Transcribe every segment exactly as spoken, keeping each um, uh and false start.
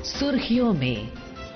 सुर्खियों में।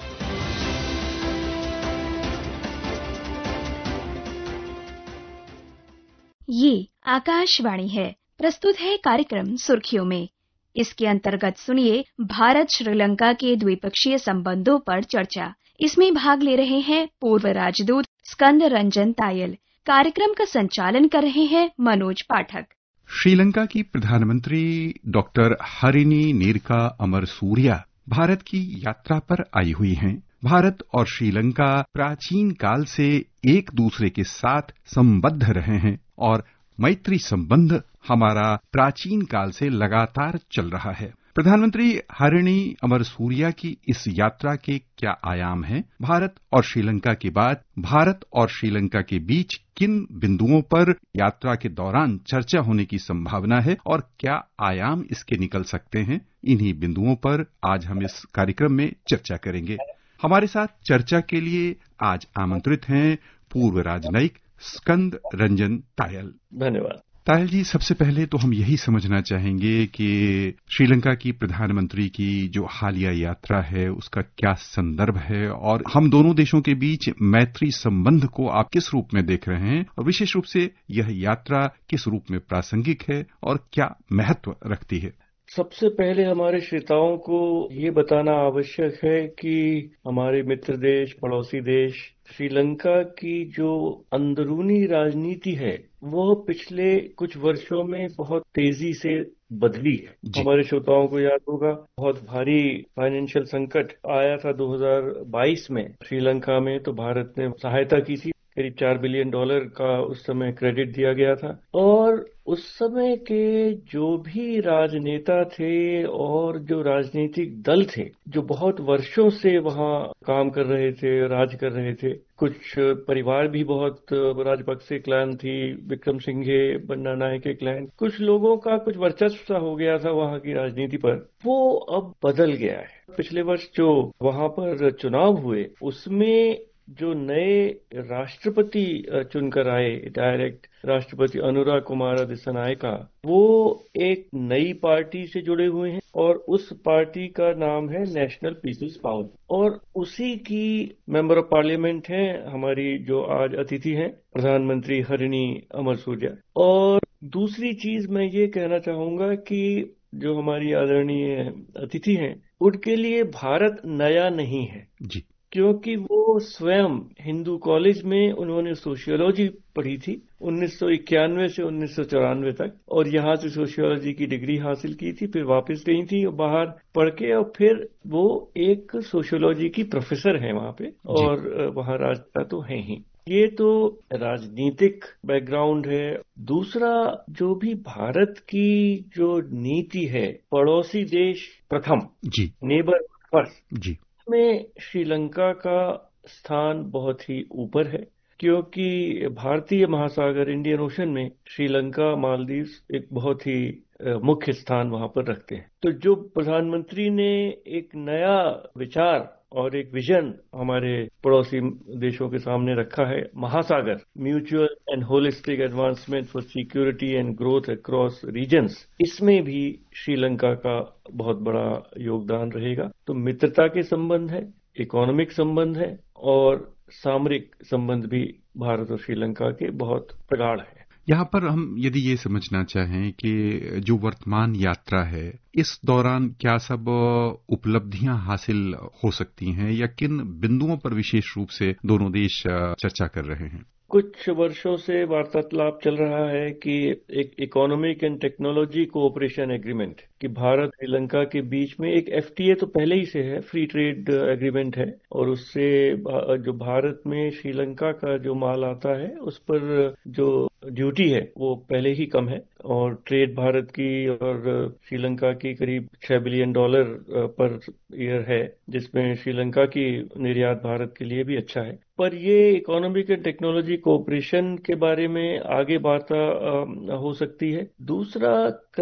ये आकाशवाणी है। प्रस्तुत है कार्यक्रम सुर्खियों में। इसके अंतर्गत सुनिए भारत श्रीलंका के द्विपक्षीय संबंधों पर चर्चा। इसमें भाग ले रहे हैं पूर्व राजदूत स्कंद रंजन तायल। कार्यक्रम का संचालन कर रहे हैं मनोज पाठक। श्रीलंका की प्रधानमंत्री डॉक्टर हरिनी नीरका अमरसूरिया भारत की यात्रा पर आई हुई हैं। भारत और श्रीलंका प्राचीन काल से एक दूसरे के साथ संबद्ध रहे हैं और मैत्री संबंध हमारा प्राचीन काल से लगातार चल रहा है। प्रधानमंत्री हरिनी अमरसूरिया की इस यात्रा के क्या आयाम हैं? भारत और श्रीलंका के बाद भारत और श्रीलंका के बीच किन बिंदुओं पर यात्रा के दौरान चर्चा होने की संभावना है और क्या आयाम इसके निकल सकते हैं? इन्हीं बिंदुओं पर आज हम इस कार्यक्रम में चर्चा करेंगे। हमारे साथ चर्चा के लिए आज आमंत्रित हैं पूर्व राजनयिक स्कंद रंजन तायल। धन्यवाद। तायल जी, सबसे पहले तो हम यही समझना चाहेंगे कि श्रीलंका की प्रधानमंत्री की जो हालिया यात्रा है उसका क्या संदर्भ है और हम दोनों देशों के बीच मैत्री संबंध को आप किस रूप में देख रहे हैं और विशेष रूप से यह यात्रा किस रूप में प्रासंगिक है और क्या महत्व रखती है? सबसे पहले हमारे श्रोताओं को ये बताना आवश्यक है कि हमारे मित्र देश, पड़ोसी देश श्रीलंका की जो अंदरूनी राजनीति है वो पिछले कुछ वर्षों में बहुत तेजी से बदली है। हमारे श्रोताओं को याद होगा बहुत भारी फाइनेंशियल संकट आया था दो हज़ार बाईस में श्रीलंका में, तो भारत ने सहायता की थी। करीब चार बिलियन डॉलर का उस समय क्रेडिट दिया गया था और उस समय के जो भी राजनेता थे और जो राजनीतिक दल थे जो बहुत वर्षों से वहां काम कर रहे थे, राज कर रहे थे, कुछ परिवार भी बहुत राजपक्षे क्लैन थी, Wickremesinghe, Bandaranaike clan, कुछ लोगों का कुछ वर्चस्व सा हो गया था वहां की राजनीति पर, वो अब बदल गया है। पिछले वर्ष जो वहां पर चुनाव हुए उसमें जो नए राष्ट्रपति चुनकर आए, डायरेक्ट राष्ट्रपति अनुराग कुमार दिस्सनायका, वो एक नई पार्टी से जुड़े हुए हैं और उस पार्टी का नाम है नेशनल पीपल्स पावर और उसी की मेंबर ऑफ पार्लियामेंट हैं हमारी जो आज अतिथि हैं प्रधानमंत्री हरिनी अमरसूरिया। और दूसरी चीज मैं ये कहना चाहूंगा कि जो हमारी आदरणीय अतिथि हैं उनके लिए भारत नया नहीं है जी, क्योंकि वो स्वयं हिंदू कॉलेज में उन्होंने सोशियोलॉजी पढ़ी थी उन्नीस सौ इक्यानवे से उन्नीस सौ चौरानवे तक और यहाँ से सोशियोलॉजी की डिग्री हासिल की थी, फिर वापस गई थी और बाहर पढ़ के और फिर वो एक सोशियोलॉजी की प्रोफेसर है वहाँ पे और वहाँ राजनेता तो है ही। ये तो राजनीतिक बैकग्राउंड है। दूसरा, जो भी भारत की जो नीति है पड़ोसी देश प्रथम जी, नेबर फर्स्ट जी, में श्रीलंका का स्थान बहुत ही ऊपर है क्योंकि भारतीय महासागर इंडियन ओशन में श्रीलंका, मालदीव एक बहुत ही मुख्य स्थान वहां पर रखते हैं। तो जो प्रधानमंत्री ने एक नया विचार और एक विजन हमारे पड़ोसी देशों के सामने रखा है, Mahasagar mutual and holistic advancement for security and growth across regions, इसमें भी श्रीलंका का बहुत बड़ा योगदान रहेगा। तो मित्रता के संबंध है, इकोनॉमिक संबंध है और सामरिक संबंध भी भारत और श्रीलंका के बहुत प्रगाढ़ है। यहाँ पर हम यदि ये समझना चाहें कि जो वर्तमान यात्रा है इस दौरान क्या सब उपलब्धियां हासिल हो सकती हैं या किन बिंदुओं पर विशेष रूप से दोनों देश चर्चा कर रहे हैं? कुछ वर्षों से वार्तालाप चल रहा है कि एक economic and technology cooperation agreement कि भारत श्रीलंका के बीच में एक एफटीए तो पहले ही से है, फ्री ट्रेड एग्रीमेंट है और उससे जो भारत में श्रीलंका का जो माल आता है उस पर जो ड्यूटी है वो पहले ही कम है और ट्रेड भारत की और श्रीलंका की करीब छह बिलियन डॉलर पर ईयर है, जिसमें श्रीलंका की निर्यात भारत के लिए भी अच्छा है। पर ये इकोनॉमिक एंड टेक्नोलॉजी कोऑपरेशन के बारे में आगे वार्ता हो सकती है। दूसरा,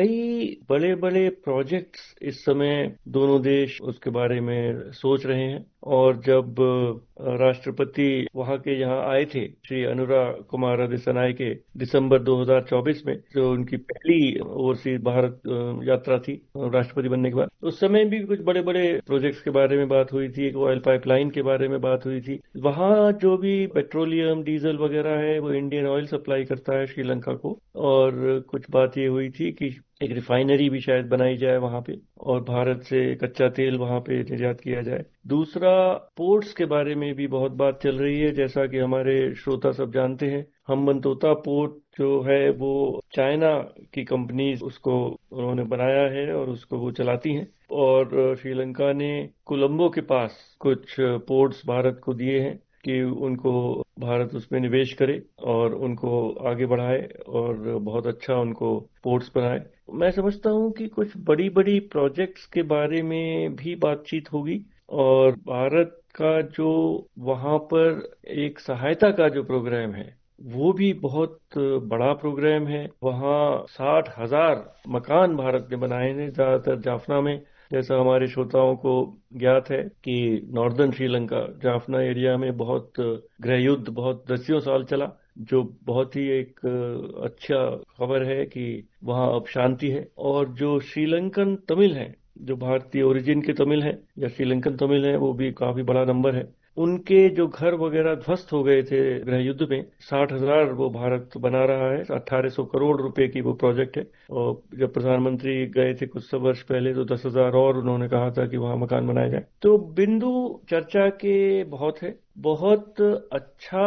कई बड़े बड़े प्रोजेक्ट्स इस समय दोनों देश उसके बारे में सोच रहे हैं और जब राष्ट्रपति वहां के यहाँ आए थे श्री अनुरा कुमार दिसानायके दिसंबर दो हज़ार चौबीस में, जो उनकी पहली ओवरसीज भारत यात्रा थी राष्ट्रपति बनने के बाद, उस समय भी कुछ बड़े बड़े प्रोजेक्ट्स के बारे में बात हुई थी। एक ऑयल पाइपलाइन के बारे में बात हुई थी। वहाँ जो भी पेट्रोलियम डीजल वगैरह है वो इंडियन ऑयल सप्लाई करता है श्रीलंका को, और कुछ बात ये हुई थी कि एक रिफाइनरी भी शायद बनाई जाए वहां पे और भारत से कच्चा तेल वहां पे निर्यात किया जाए। दूसरा, पोर्ट्स के बारे में भी बहुत बात चल रही है। जैसा कि हमारे श्रोता सब जानते हैं, हम्बनतोता पोर्ट जो है वो चाइना की कंपनी उसको उन्होंने बनाया है और उसको वो चलाती हैं, और श्रीलंका ने कोलंबो के पास कुछ पोर्ट्स भारत को दिए हैं कि उनको भारत उसमें निवेश करे और उनको आगे बढ़ाए और बहुत अच्छा उनको पोर्ट्स बनाए। मैं समझता हूं कि कुछ बड़ी बड़ी प्रोजेक्ट्स के बारे में भी बातचीत होगी, और भारत का जो वहां पर एक सहायता का जो प्रोग्राम है वो भी बहुत बड़ा प्रोग्राम है। वहाँ साठ हजार मकान भारत ने बनाए हैं, ज्यादातर जाफना में। जैसा हमारे श्रोताओं को ज्ञात है कि नॉर्दर्न श्रीलंका जाफना एरिया में बहुत गृह युद्ध बहुत दसियों साल चला, जो बहुत ही एक अच्छा खबर है कि वहाँ अब शांति है। और जो श्रीलंकन तमिल हैं, जो भारतीय ओरिजिन के तमिल हैं या श्रीलंकन तमिल हैं, वो भी काफी बड़ा नंबर है। उनके जो घर वगैरह ध्वस्त हो गए थे गृह युद्ध में, साठ हजार वो भारत बना रहा है। अठारह सौ करोड़ रुपए की वो प्रोजेक्ट है, और जब प्रधानमंत्री गए थे कुछ सब वर्ष पहले तो दस हजार और उन्होंने कहा था कि वहां मकान बनाए जाए। तो बिंदु चर्चा के बहुत है, बहुत अच्छा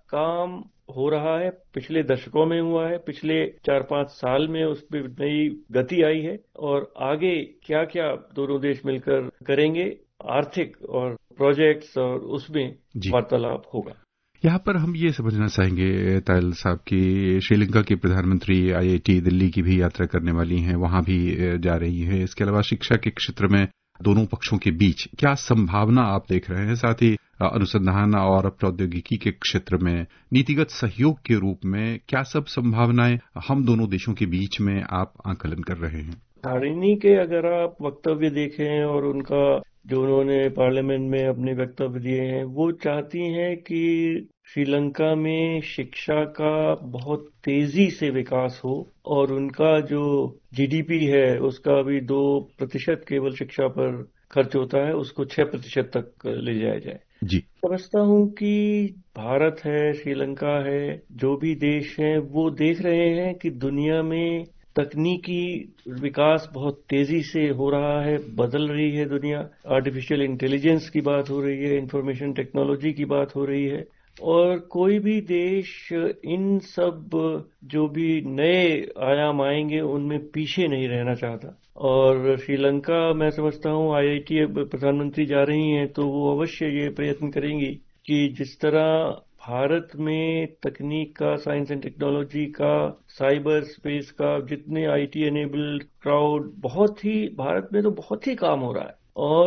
काम हो रहा है, पिछले दशकों में हुआ है, पिछले चार पांच साल में उसमें नई गति आई है, और आगे क्या क्या दोनों देश मिलकर करेंगे आर्थिक और प्रोजेक्ट्स, और उसमें वार्तालाप होगा। यहाँ पर हम ये समझना चाहेंगे तायल साहब कि श्रीलंका के प्रधानमंत्री आईआईटी दिल्ली की भी यात्रा करने वाली हैं, वहां भी जा रही हैं। इसके अलावा शिक्षा के क्षेत्र में दोनों पक्षों के बीच क्या संभावना आप देख रहे हैं? साथ ही अनुसंधान और प्रौद्योगिकी के क्षेत्र में नीतिगत सहयोग के रूप में क्या सब संभावनाएं हम दोनों देशों के बीच में आप आकलन कर रहे हैं? हरिनी के अगर आप वक्तव्य देखें और उनका जो उन्होंने पार्लियामेंट में अपने वक्तव्य दिए हैं, वो चाहती हैं कि श्रीलंका में शिक्षा का बहुत तेजी से विकास हो, और उनका जो जीडीपी है उसका भी दो प्रतिशत केवल शिक्षा पर खर्च होता है, उसको छह प्रतिशत तक ले जाया जाए। जी समझता हूं कि भारत है, श्रीलंका है, जो भी देश हैं वो देख रहे हैं कि दुनिया में तकनीकी विकास बहुत तेजी से हो रहा है, बदल रही है दुनिया। आर्टिफिशियल इंटेलिजेंस की बात हो रही है, इंफॉर्मेशन टेक्नोलॉजी की बात हो रही है, और कोई भी देश इन सब जो भी नए आयाम आएंगे उनमें पीछे नहीं रहना चाहता। और श्रीलंका, मैं समझता हूं आईआईटी प्रधानमंत्री जा रही हैं तो वो अवश्य ये प्रयत्न करेंगी कि जिस तरह भारत में तकनीक का, साइंस एंड टेक्नोलॉजी का, साइबर स्पेस का, जितने आईटी एनेबल्ड क्राउड, बहुत ही भारत में तो बहुत ही काम हो रहा है,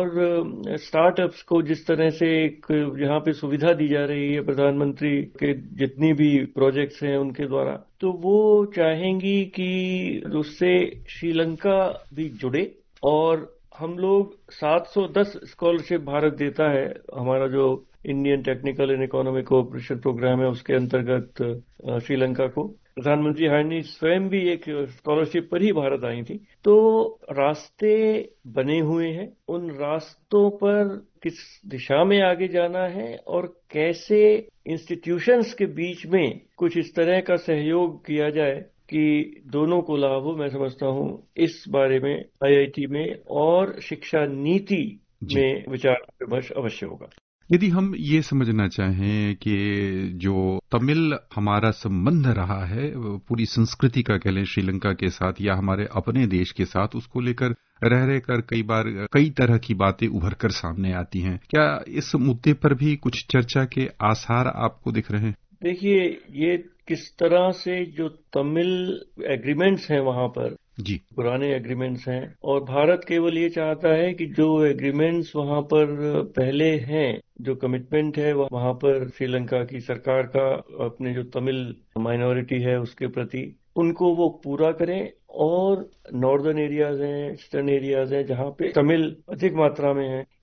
और स्टार्टअप्स को जिस तरह से एक यहाँ पे सुविधा दी जा रही है प्रधानमंत्री के जितनी भी प्रोजेक्ट्स हैं उनके द्वारा, तो वो चाहेंगी कि उससे श्रीलंका भी जुड़े। और हम लोग सात सौ दस स्कॉलरशिप भारत देता है, हमारा जो Indian technical and economic cooperation programme है उसके अंतर्गत श्रीलंका को। प्रधानमंत्री हारिनी स्वयं भी एक स्कॉलरशिप पर ही भारत आई थी। तो रास्ते बने हुए हैं, उन रास्तों पर किस दिशा में आगे जाना है और कैसे इंस्टीट्यूशंस के बीच में कुछ इस तरह का सहयोग किया जाए कि दोनों को लाभ हो, मैं समझता हूं इस बारे में आईआईटी में और शिक्षा नीति में विचार विमर्श अवश्य होगा। यदि हम ये समझना चाहें कि जो तमिल हमारा संबंध रहा है पूरी संस्कृति का, कह लें श्रीलंका के साथ या हमारे अपने देश के साथ, उसको लेकर रह रह कर कई बार कई तरह की बातें उभर कर सामने आती हैं, क्या इस मुद्दे पर भी कुछ चर्चा के आसार आपको दिख रहे हैं? देखिए, ये किस तरह से जो तमिल एग्रीमेंट्स हैं वहां पर जी पुराने एग्रीमेंट्स हैं, और भारत केवल ये चाहता है कि जो एग्रीमेंट्स वहां पर पहले हैं, जो कमिटमेंट है वहां पर श्रीलंका की सरकार का अपने जो तमिल माइनॉरिटी है उसके प्रति, उनको वो पूरा करें। और नॉर्दर्न एरियाज हैं, ईस्टर्न एरियाज हैं जहां पे तमिल अधिक मात्रा में है,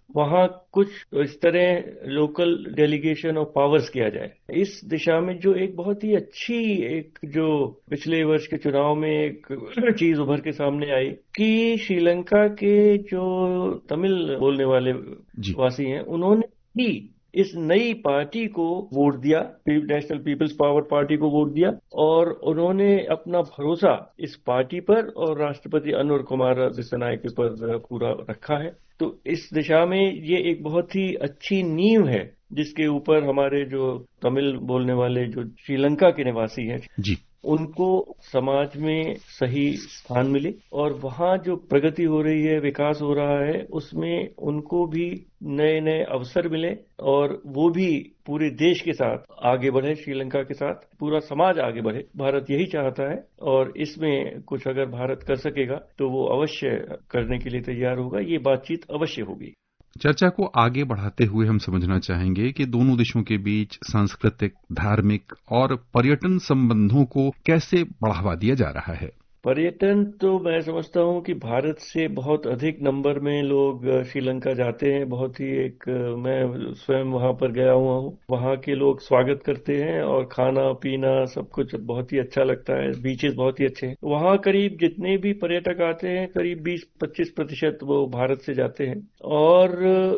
वहाँ कुछ इस तरह लोकल डेलीगेशन ऑफ पावर्स किया जाए। इस दिशा में जो एक बहुत ही अच्छी एक जो पिछले वर्ष के चुनाव में एक चीज उभर के सामने आई कि श्रीलंका के जो तमिल बोलने वाले वासी हैं उन्होंने भी इस नई पार्टी को वोट दिया, नेशनल पीपल्स पावर पार्टी को वोट दिया, और उन्होंने अपना भरोसा इस पार्टी पर और राष्ट्रपति अनुर कुमार दिसनायके पर पूरा रखा है। तो इस दिशा में ये एक बहुत ही अच्छी नींव है जिसके ऊपर हमारे जो तमिल बोलने वाले जो श्रीलंका के निवासी हैं जी उनको समाज में सही स्थान मिले और वहाँ जो प्रगति हो रही है, विकास हो रहा है, उसमें उनको भी नए नए अवसर मिले और वो भी पूरे देश के साथ आगे बढ़े, श्रीलंका के साथ पूरा समाज आगे बढ़े। भारत यही चाहता है और इसमें कुछ अगर भारत कर सकेगा तो वो अवश्य करने के लिए तैयार होगा। ये बातचीत अवश्य होगी। चर्चा को आगे बढ़ाते हुए हम समझना चाहेंगे कि दोनों देशों के बीच सांस्कृतिक, धार्मिक और पर्यटन संबंधों को कैसे बढ़ावा दिया जा रहा है। पर्यटन तो मैं समझता हूँ कि भारत से बहुत अधिक नंबर में लोग श्रीलंका जाते हैं। बहुत ही एक मैं स्वयं वहाँ पर गया हुआ हूँ, वहाँ के लोग स्वागत करते हैं और खाना पीना सब कुछ बहुत ही अच्छा लगता है। बीचेस बहुत ही अच्छे हैं वहाँ। करीब जितने भी पर्यटक आते हैं करीब बीस पच्चीस प्रतिशत वो भारत से जाते हैं और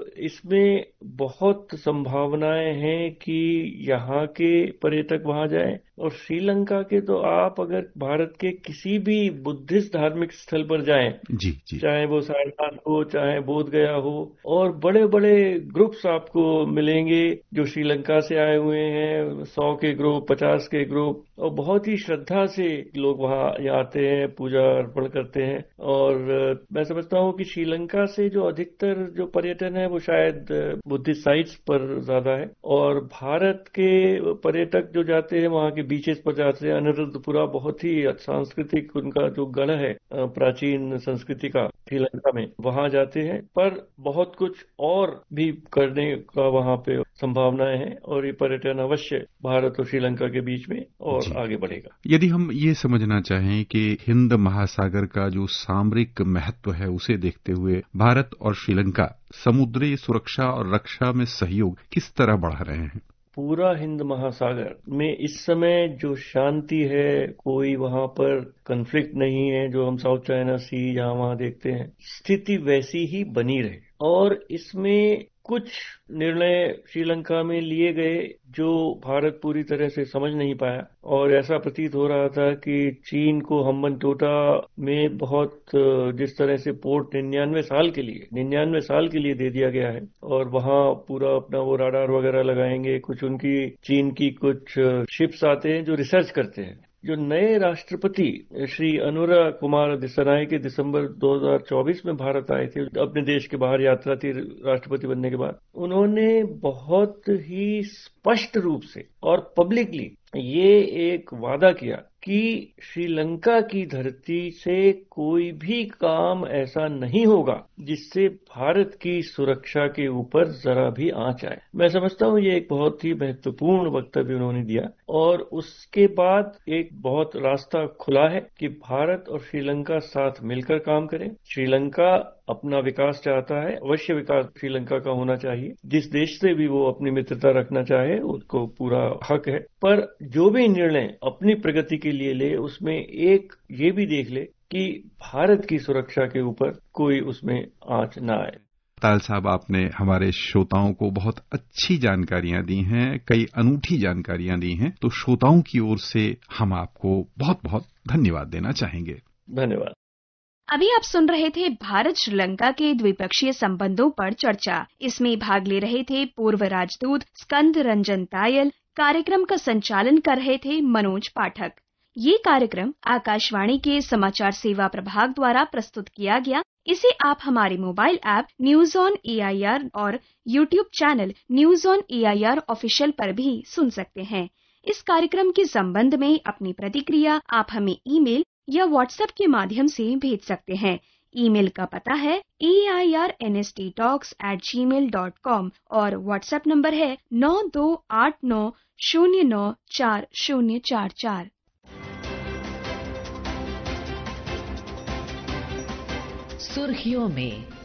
इसमें बहुत संभावनाएं हैं कि यहाँ के पर्यटक वहाँ जाएं। और श्रीलंका के तो आप अगर भारत के किसी भी बुद्धिस्ट धार्मिक स्थल पर जाएं, जी, जी। चाहे वो सारनाथ हो, चाहे बोध गया हो, और बड़े बड़े ग्रुप्स आपको मिलेंगे जो श्रीलंका से आए हुए हैं, सौ के ग्रुप, पचास के ग्रुप, और बहुत ही श्रद्धा से लोग वहाँ आते हैं, पूजा अर्पण करते हैं। और मैं समझता हूँ कि श्रीलंका से जो अधिकतर जो पर्यटन है वो शायद बुद्धिस्ट साइट्स पर ज्यादा है और भारत के पर्यटक जो जाते हैं वहाँ के बीचेस पर जाते हैं। अनिरुद्धपुरा बहुत ही सांस्कृतिक उनका जो गढ़ है प्राचीन संस्कृति का श्रीलंका में, वहाँ जाते हैं। पर बहुत कुछ और भी करने का वहाँ पे संभावनाएं हैं और ये पर्यटन अवश्य भारत और श्रीलंका के बीच में और आगे बढ़ेगा। यदि हम ये समझना चाहें कि हिंद महासागर का जो सामरिक महत्व है उसे देखते हुए भारत और श्रीलंका समुद्री सुरक्षा और रक्षा में सहयोग किस तरह बढ़ा रहे हैं? पूरा हिंद महासागर में इस समय जो शांति है, कोई वहाँ पर कन्फ्लिक्ट नहीं है जो हम साउथ चाइना सी यहाँ वहाँ देखते हैं, स्थिति वैसी ही बनी रहे। और इसमें कुछ निर्णय श्रीलंका में लिए गए जो भारत पूरी तरह से समझ नहीं पाया और ऐसा प्रतीत हो रहा था कि चीन को हम्बनटोटा में बहुत जिस तरह से पोर्ट निन्यानवे साल के लिए निन्यानवे साल के लिए दे दिया गया है और वहाँ पूरा अपना वो राडार वगैरह लगाएंगे। कुछ उनकी चीन की कुछ शिप्स आते हैं जो रिसर्च करते हैं। जो नए राष्ट्रपति श्री अनुर कुमार दिसनायके दिसंबर दो हज़ार चौबीस में भारत आए थे, अपने देश के बाहर यात्रा थी राष्ट्रपति बनने के बाद, उन्होंने बहुत ही स्पष्ट रूप से और पब्लिकली ये एक वादा किया कि श्रीलंका की धरती से कोई भी काम ऐसा नहीं होगा जिससे भारत की सुरक्षा के ऊपर जरा भी आंच आए। मैं समझता हूँ ये एक बहुत ही महत्वपूर्ण वक्तव्य उन्होंने दिया और उसके बाद एक बहुत रास्ता खुला है कि भारत और श्रीलंका साथ मिलकर काम करें। श्रीलंका अपना विकास चाहता है, अवश्य विकास श्रीलंका का होना चाहिए। जिस देश से भी वो अपनी मित्रता रखना चाहे उसको पूरा हक है, पर जो भी निर्णय अपनी प्रगति के लिए ले उसमें एक ये भी देख ले कि भारत की सुरक्षा के ऊपर कोई उसमें आंच न आए। ताल साहब, आपने हमारे श्रोताओं को बहुत अच्छी जानकारियां दी हैं, कई अनूठी जानकारियां दी हैं, तो श्रोताओं की ओर से हम आपको बहुत बहुत धन्यवाद देना चाहेंगे। धन्यवाद। अभी आप सुन रहे थे भारत श्रीलंका के द्विपक्षीय संबंधों पर चर्चा। इसमें भाग ले रहे थे पूर्व राजदूत स्कंद रंजन तायल। कार्यक्रम का संचालन कर रहे थे मनोज पाठक। ये कार्यक्रम आकाशवाणी के समाचार सेवा प्रभाग द्वारा प्रस्तुत किया गया। इसे आप हमारे mobile app news on A I R और YouTube channel news on A I R official पर भी सुन सकते हैं। इस कार्यक्रम के संबंध में अपनी प्रतिक्रिया आप हमें ईमेल या व्हाट्सएप के माध्यम से भेज सकते हैं। ईमेल का पता है A I R N S T talks at Gmail dot com और व्हाट्सएप नंबर है नौ दो आठ नौ शून्य नौ चार शून्य चार चार। सुर्खियों में